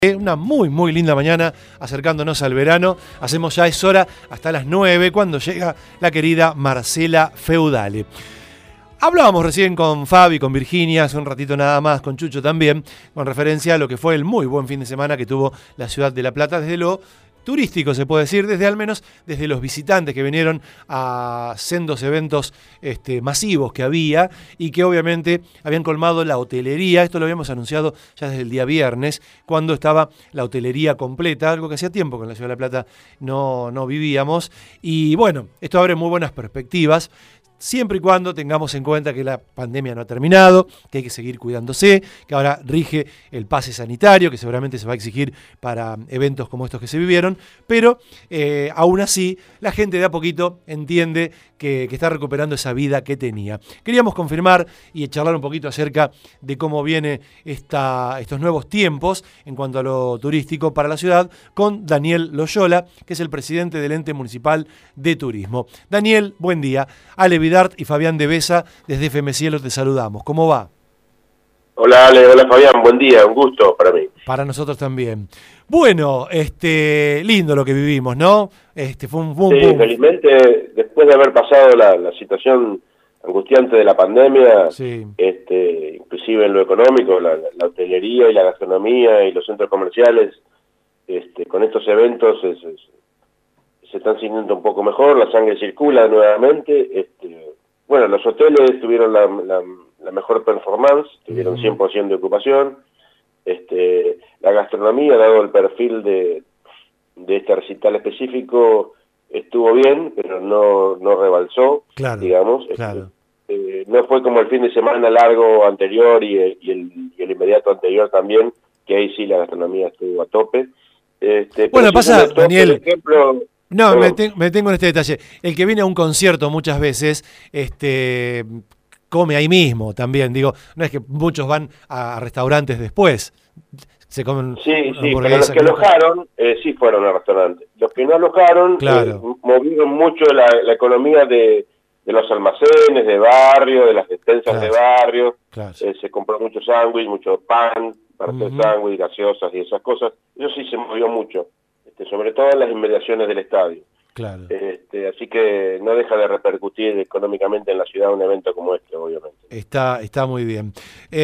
Una muy linda mañana, acercándonos al verano. Hacemos ya es hora hasta las 9, cuando llega la querida Marcela Feudale. Hablábamos recién con Fabi, con Virginia, hace un ratito nada más, con Chucho también, con referencia a lo que fue el muy buen fin de semana que tuvo la ciudad de La Plata, desde lo turístico se puede decir, desde los visitantes que vinieron a sendos eventos masivos que había y que obviamente habían colmado la hotelería. Esto lo habíamos anunciado ya desde el día viernes, cuando estaba la hotelería completa, algo que hacía tiempo que en la ciudad de La Plata no vivíamos. Y bueno, esto abre muy buenas perspectivas, siempre y cuando tengamos en cuenta que la pandemia no ha terminado, que hay que seguir cuidándose, que ahora rige el pase sanitario, que seguramente se va a exigir para eventos como estos que se vivieron, pero aún así la gente de a poquito entiende que está recuperando esa vida que tenía. Queríamos confirmar y charlar un poquito acerca de cómo viene estos nuevos tiempos en cuanto a lo turístico para la ciudad con Daniel Loyola, que es el presidente del Ente Municipal de Turismo. Daniel, buen día. Ale Vidart y Fabián de Besa, desde FM Cielo te saludamos. ¿Cómo va? Hola Ale, hola Fabián, buen día, un gusto para mí. Para nosotros también. Bueno, lindo lo que vivimos, ¿no? Fue un boom. Sí, felizmente, después de haber pasado la situación angustiante de la pandemia, sí. Inclusive en lo económico, la hotelería y la gastronomía y los centros comerciales, con estos eventos se están sintiendo un poco mejor, la sangre circula nuevamente. Bueno, los hoteles tuvieron la mejor performance, tuvieron 100% de ocupación. La gastronomía, dado el perfil de este recital específico, estuvo bien, pero no rebalsó, claro, digamos. Claro. No fue como el fin de semana largo anterior y el inmediato anterior también, que ahí sí la gastronomía estuvo a tope. Bueno, pasa, Daniel, por ejemplo, no, me tengo en este detalle. El que viene a un concierto muchas veces, come ahí mismo también. Digo, no es que muchos van a restaurantes después. Se comen sí, pero los que alojaron, sí fueron al restaurante. Los que no alojaron, claro, movieron mucho la economía de los almacenes de barrio, de las despensas de barrio. Claro. Se compró mucho sándwich, mucho pan para hacer sándwich, gaseosas y esas cosas. Eso sí se movió mucho, sobre todo en las inmediaciones del estadio. Claro. Así que no deja de repercutir económicamente en la ciudad un evento como este, obviamente. Está muy bien.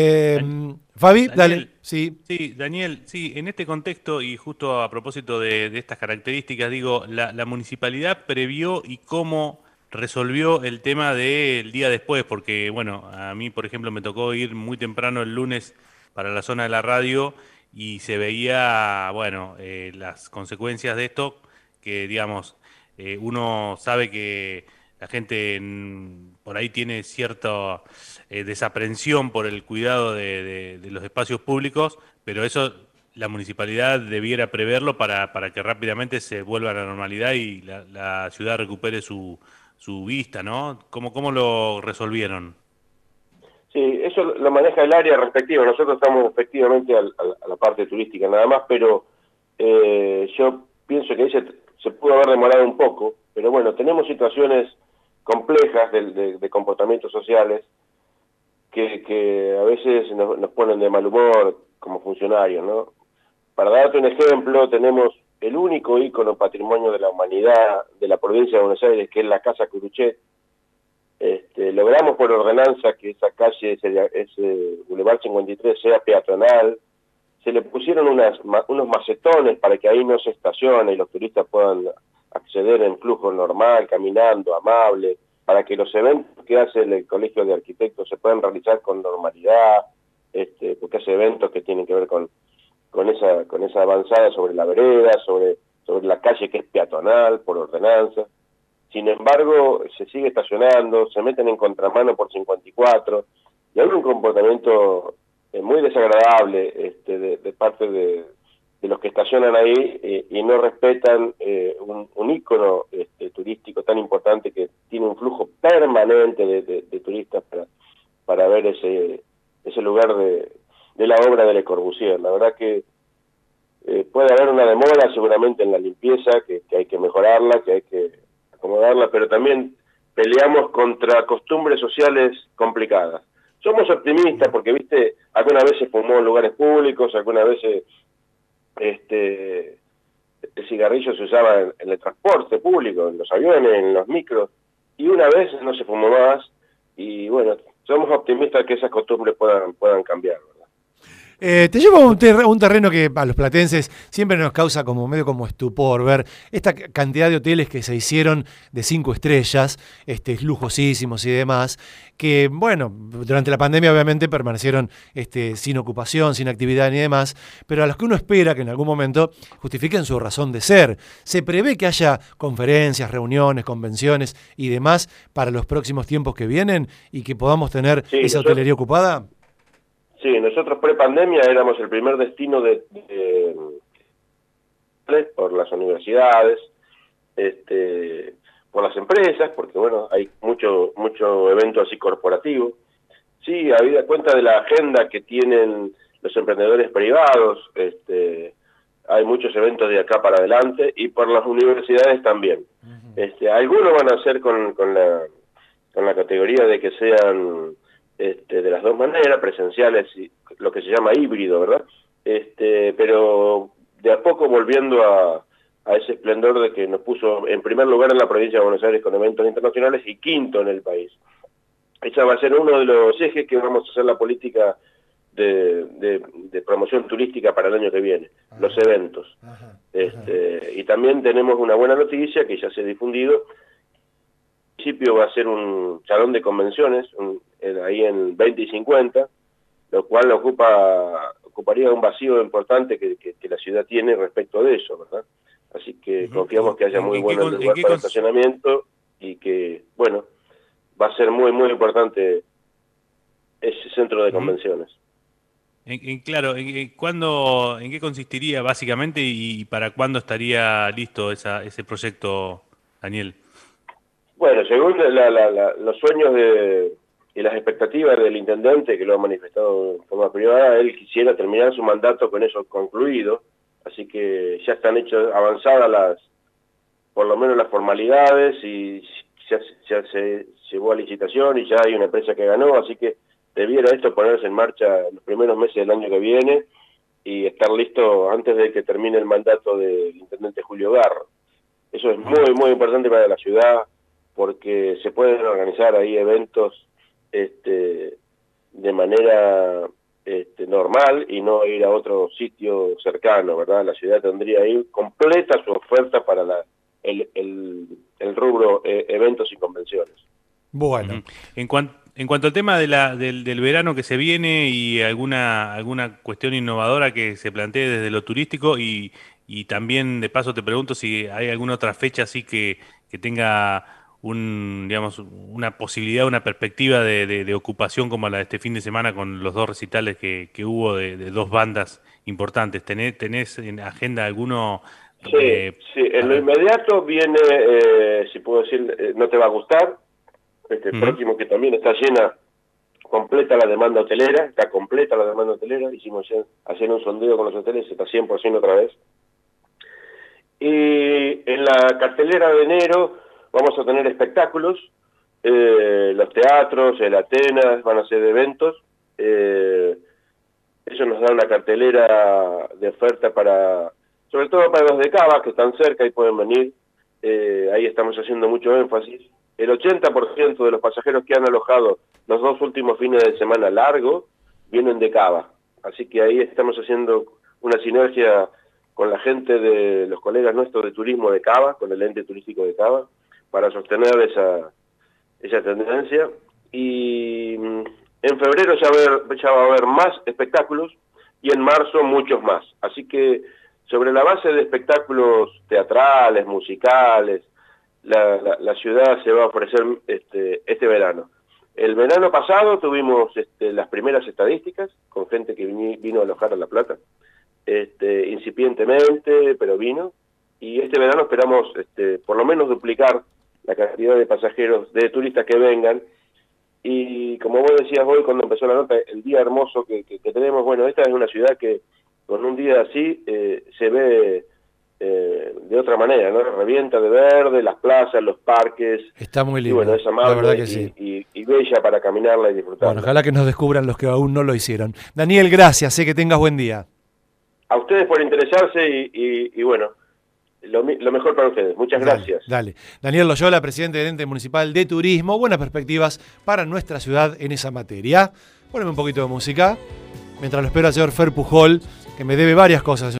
Fabi, Daniel, dale. Sí. Sí, Daniel, sí, en este contexto y justo a propósito de estas características, digo, la municipalidad previó y cómo resolvió el tema del día después, porque, bueno, a mí, por ejemplo, me tocó ir muy temprano el lunes para la zona de la radio y se veía, bueno, las consecuencias de esto, que, digamos, uno sabe que la gente por ahí tiene cierta desaprensión por el cuidado de los espacios públicos, pero eso la municipalidad debiera preverlo para que rápidamente se vuelva a la normalidad y la ciudad recupere su vista, ¿no? ¿Cómo lo resolvieron? Sí, eso lo maneja el área respectiva. Nosotros estamos efectivamente a la parte turística nada más, pero yo pienso que ahí se pudo haber demorado un poco, pero bueno, tenemos situaciones complejas de comportamientos sociales que a veces nos ponen de mal humor como funcionarios, ¿no? Para darte un ejemplo, tenemos el único ícono patrimonio de la humanidad de la provincia de Buenos Aires, que es la Casa Curuchet. Logramos por ordenanza que esa calle, ese Boulevard 53, sea peatonal. Se le pusieron unos macetones para que ahí no se estacione y los turistas puedan acceder en flujo normal, caminando, amable, para que los eventos que hace el Colegio de Arquitectos se puedan realizar con normalidad, porque hace eventos que tienen que ver con esa avanzada sobre la vereda, sobre la calle que es peatonal por ordenanza. Sin embargo, se sigue estacionando, se meten en contramano por 54, y hay un comportamiento muy desagradable de parte de los que estacionan ahí y no respetan un ícono turístico tan importante que tiene un flujo permanente de turistas para ver ese lugar de la obra de Le Corbusier. La verdad que puede haber una demora seguramente en la limpieza, que hay que mejorarla, que hay que acomodarla, pero también peleamos contra costumbres sociales complicadas. Somos optimistas porque, viste, algunas veces fumó en lugares públicos, algunas veces el cigarrillo se usaba en el transporte público, en los aviones, en los micros, y una vez no se fumó más, y bueno, somos optimistas que esas costumbres puedan cambiar, ¿verdad? Te llevo a un terreno que a los platenses siempre nos causa como medio como estupor ver esta cantidad de hoteles que se hicieron de 5 estrellas, lujosísimos y demás, que bueno, durante la pandemia obviamente permanecieron sin ocupación, sin actividad ni demás, pero a los que uno espera que en algún momento justifiquen su razón de ser. ¿Se prevé que haya conferencias, reuniones, convenciones y demás para los próximos tiempos que vienen y que podamos tener esa hotelería ocupada? Sí, nosotros pre-pandemia éramos el primer destino por las universidades, por las empresas, porque bueno, hay mucho evento así corporativo. Sí, habida cuenta de la agenda que tienen los emprendedores privados, hay muchos eventos de acá para adelante, y por las universidades también. Algunos van a ser con la categoría de que sean de las dos maneras, presenciales y lo que se llama híbrido, ¿verdad? Pero de a poco volviendo a ese esplendor de que nos puso en primer lugar en la provincia de Buenos Aires con eventos internacionales y quinto en el país. Ese va a ser uno de los ejes que vamos a hacer la política de promoción turística para el año que viene, los eventos. Y también tenemos una buena noticia que ya se ha difundido. El municipio va a ser un salón de convenciones ahí en 20 y 50, lo cual ocuparía un vacío importante que la ciudad tiene respecto de eso, ¿verdad? Así que confiamos que haya muy buen lugar para estacionamiento y que, bueno, va a ser muy, muy importante ese centro de convenciones. Claro, ¿en qué consistiría básicamente y para cuándo estaría listo ese proyecto, Daniel? Bueno, según los sueños y las expectativas del intendente, que lo ha manifestado en forma privada, él quisiera terminar su mandato con eso concluido, así que ya están avanzadas por lo menos las formalidades, y ya se llevó a licitación y ya hay una empresa que ganó, así que debiera esto ponerse en marcha en los primeros meses del año que viene y estar listo antes de que termine el mandato del intendente Julio Garro. Eso es muy, muy importante para la ciudad, porque se pueden organizar ahí eventos de manera normal y no ir a otro sitio cercano, ¿verdad? La ciudad tendría ahí completa su oferta para el rubro eventos y convenciones. Bueno. En cuanto al tema del verano que se viene y alguna cuestión innovadora que se plantee desde lo turístico y también de paso te pregunto si hay alguna otra fecha así que tenga una posibilidad, una perspectiva de ocupación como la de este fin de semana con los 2 recitales que hubo de 2 bandas importantes. ¿Tenés en agenda alguno? Sí, en lo inmediato viene, si puedo decir, No te va a gustar, próximo, que también está completa la demanda hotelera, está completa la demanda hotelera, hicimos hacer un sondeo con los hoteles, está 100% otra vez. Y en la cartelera de enero vamos a tener espectáculos, los teatros, el Atenas, van a ser eventos, eso nos da una cartelera de oferta sobre todo para los de Cava, que están cerca y pueden venir, ahí estamos haciendo mucho énfasis. El 80% de los pasajeros que han alojado los 2 últimos fines de semana largo vienen de Cava, así que ahí estamos haciendo una sinergia con la gente de los colegas nuestros de turismo de Cava, con el ente turístico de Cava, para sostener esa tendencia. Y en febrero ya va a haber más espectáculos y en marzo muchos más. Así que sobre la base de espectáculos teatrales, musicales, la ciudad se va a ofrecer este verano. El verano pasado tuvimos las primeras estadísticas con gente que vino a alojar a La Plata, incipientemente, pero vino. Y este verano esperamos por lo menos duplicar la cantidad de pasajeros, de turistas que vengan. Y como vos decías hoy cuando empezó la nota, el día hermoso que tenemos, bueno, esta es una ciudad que con un día así se ve de otra manera, ¿no? Revienta de verde, las plazas, los parques. Está muy lindo, y bueno, es amable, la verdad que sí. Y bella para caminarla y disfrutarla. Bueno, ojalá que nos descubran los que aún no lo hicieron. Daniel, gracias, que tengas buen día. a ustedes por interesarse y bueno, lo mejor para ustedes. Muchas gracias. Dale. Daniel Loyola, presidente del Ente Municipal de Turismo. Buenas perspectivas para nuestra ciudad en esa materia. Poneme un poquito de música, mientras lo espero al señor Fer Pujol, que me debe varias cosas.